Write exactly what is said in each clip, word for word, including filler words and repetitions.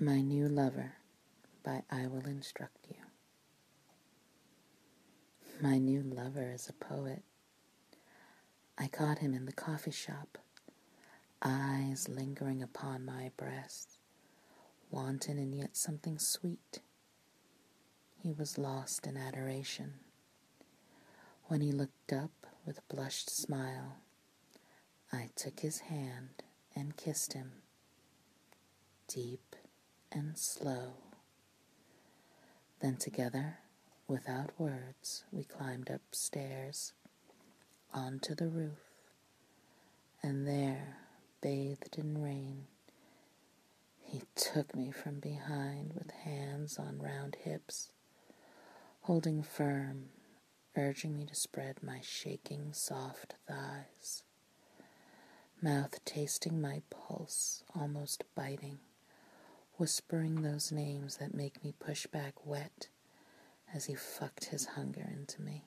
My New Lover by I Will Instruct You. My new lover is a poet. I caught him in the coffee shop, eyes lingering upon my breast, wanton and yet something sweet. He was lost in adoration. When he looked up with a blushed smile, I took his hand and kissed him, deep and slow. Then together, without words, we climbed upstairs onto the roof, and there, bathed in rain, he took me from behind with hands on round hips, holding firm, urging me to spread my shaking soft thighs, mouth tasting my pulse, almost biting, whispering those names that make me push back wet as he fucked his hunger into me.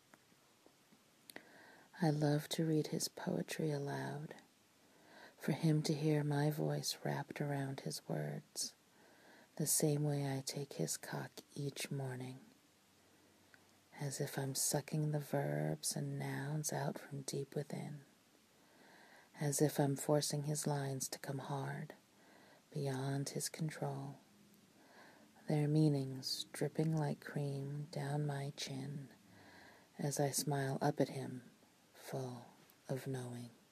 I love to read his poetry aloud, for him to hear my voice wrapped around his words, the same way I take his cock each morning, as if I'm sucking the verbs and nouns out from deep within, as if I'm forcing his lines to come hard, beyond his control, their meanings dripping like cream down my chin as I smile up at him, full of knowing.